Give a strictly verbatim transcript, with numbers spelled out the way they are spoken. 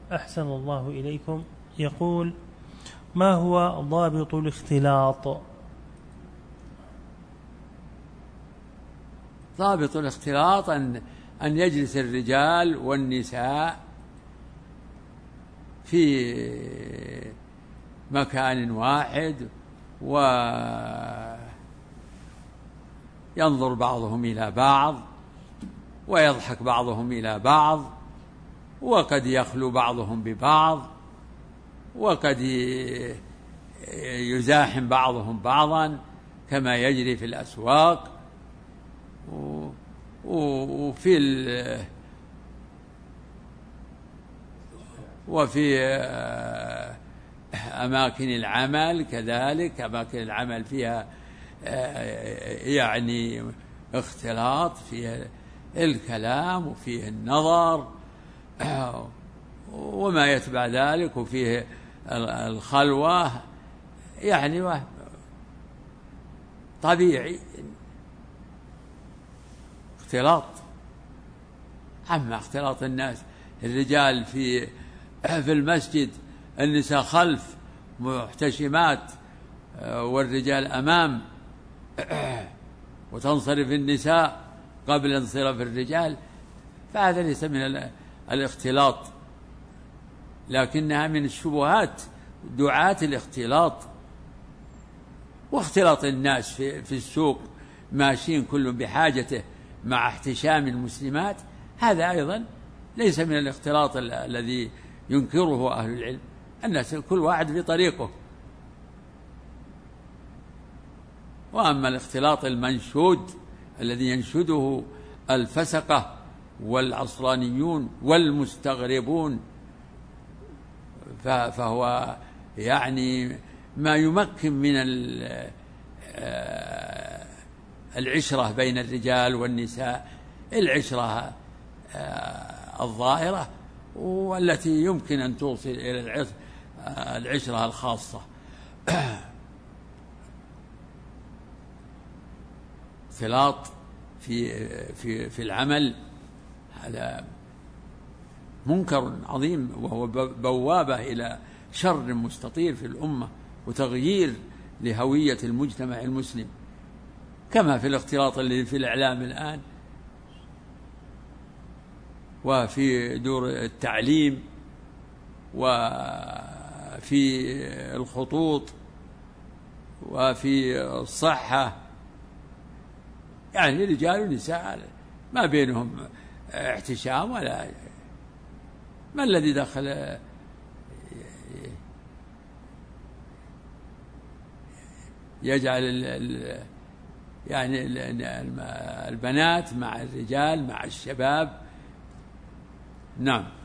أحسن الله إليكم. يقول: ما هو ضابط الاختلاط؟ ضابط الاختلاط أن أن يجلس الرجال والنساء في مكان واحد وينظر بعضهم إلى بعض ويضحك بعضهم إلى بعض، وقد يخلو بعضهم ببعض، وقد يزاحم بعضهم بعضا كما يجري في الأسواق وفي وفي أماكن العمل كذلك. أماكن العمل فيها يعني اختلاط، فيها الكلام وفيه النظر وما يتبع ذلك، وفيه الخلوة، يعني طبيعي اختلاط. أما اختلاط الناس، الرجال في في المسجد، النساء خلف محتشمات والرجال أمام، وتنصرف النساء قبل انصراف الرجال، فهذا ليس من الاختلاط، لكنها من الشبهات دعاة الاختلاط. واختلاط الناس في, في السوق ماشيين كل بحاجته مع احتشام المسلمات، هذا أيضا ليس من الاختلاط الذي ينكره أهل العلم. الناس كل واحد في طريقه. وأما الاختلاط المنشود الذي ينشده الفسقة والعصرانيون والمستغربون، فهو يعني ما يمكن من العشرة بين الرجال والنساء، العشرة الظاهرة والتي يمكن أن توصل إلى العشرة الخاصة. اختلاط في في في العمل هذا منكر عظيم، وهو بوابة إلى شر مستطير في الأمة وتغيير لهوية المجتمع المسلم، كما في الاختلاط الذي في الإعلام الآن وفي دور التعليم وفي الخطوط وفي الصحة، يعني رجال ونساء ما بينهم احتشام ولا. ما الذي دخل يجعل يعني البنات مع الرجال مع الشباب؟ نعم.